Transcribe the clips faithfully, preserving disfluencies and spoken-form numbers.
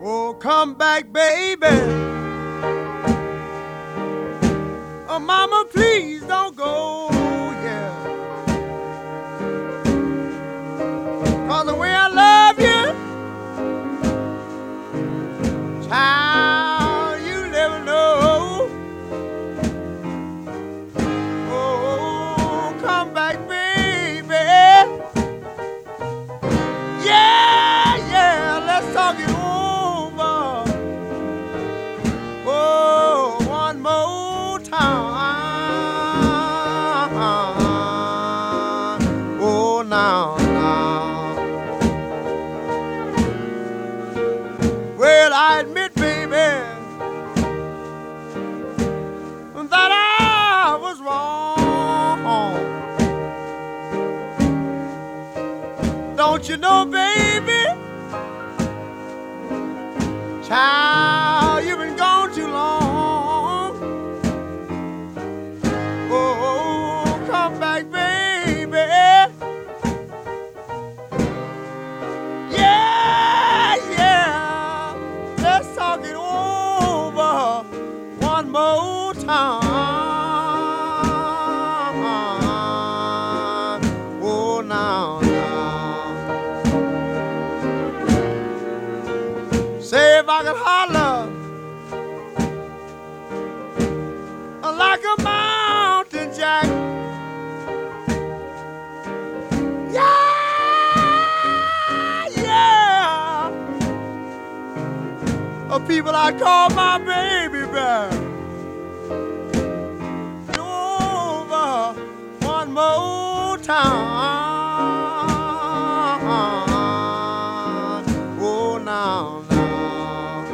Oh, come back, baby. Oh, mama, please don't go, yeah. 'Cause the way I love you, child, you never know. Oh, come back, baby. Yeah, yeah, let's talk it over. Oh, one more time. Oh, now, now. Well, I admit, baby, that I was wrong. Don't you know, baby? Child, you've been gone too long. Oh, come back, baby. Yeah, yeah. Let's talk it over one more time. Oh, now, now. Say if I could holler like a mountain jack. Yeah, yeah. Of people I call my baby back. Over one more time. Oh, now, now.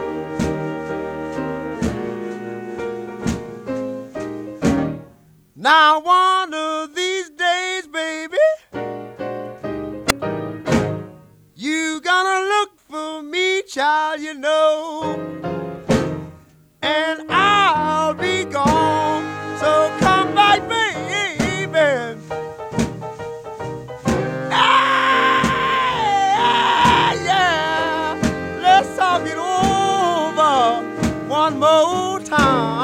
Now one of these days, baby, you gonna look for me, child, you know, and I'll be gone. So come back, baby. Ah, yeah, let's talk it over one more time.